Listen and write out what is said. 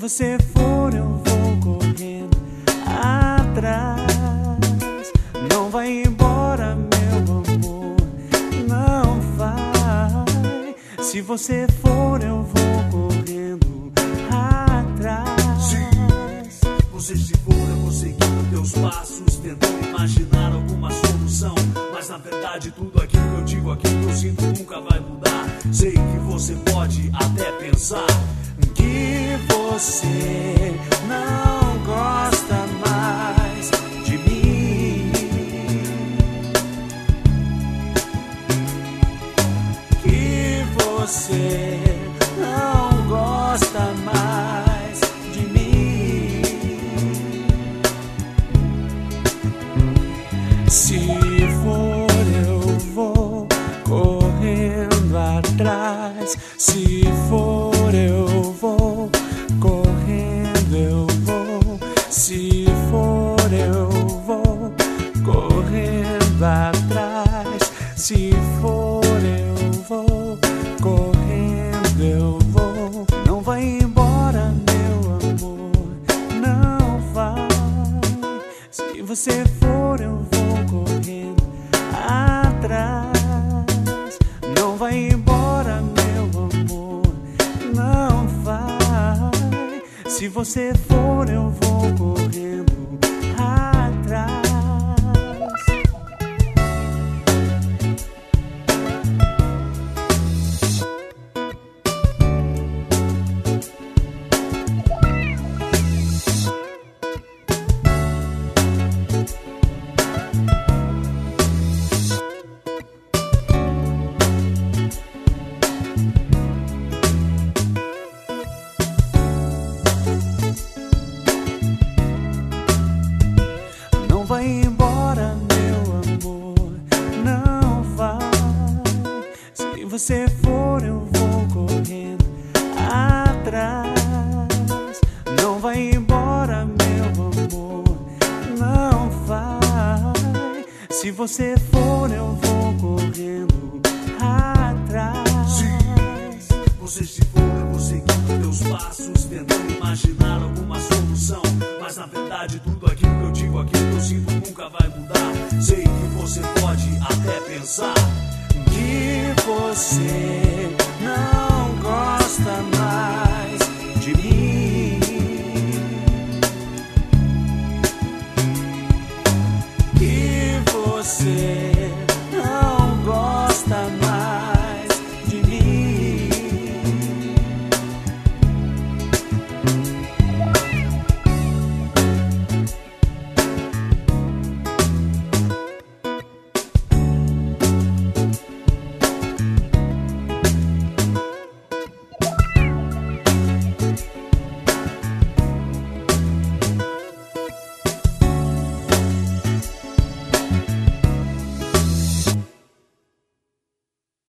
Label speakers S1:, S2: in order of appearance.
S1: você for, eu vou correndo atrás. Não vai embora, meu amor, não vai. Se você for, eu vou correndo atrás.
S2: Se você se for, eu vou seguindo teus passos, tentando imaginar alguma solução. Mas na verdade tudo aquilo que eu digo, aquilo que eu sinto nunca vai mudar. Sei que você pode até pensar
S1: que você não gosta mais de mim, que você não gosta mais de mim. Se for, eu vou correndo atrás. Se for, eu vou correndo, eu vou. Se for, eu vou correndo atrás. Se for, eu vou correndo, eu vou. Não vai embora, meu amor, não vai. Se você for, eu vou correndo atrás. Não vai embora, meu amor, não vai. Se você for, eu vou correndo atrás. Não vai embora, meu amor, não vai. Se você for, eu vou correndo atrás. Não vai embora, meu amor, não vai. Se você for, eu vou correndo atrás.
S2: Se você se for, eu vou seguindo teus passos, tentando imaginar alguma solução. Mas na verdade tudo aquilo que eu digo, aquilo que eu sinto nunca vai mudar. Sei que você pode até pensar
S1: que você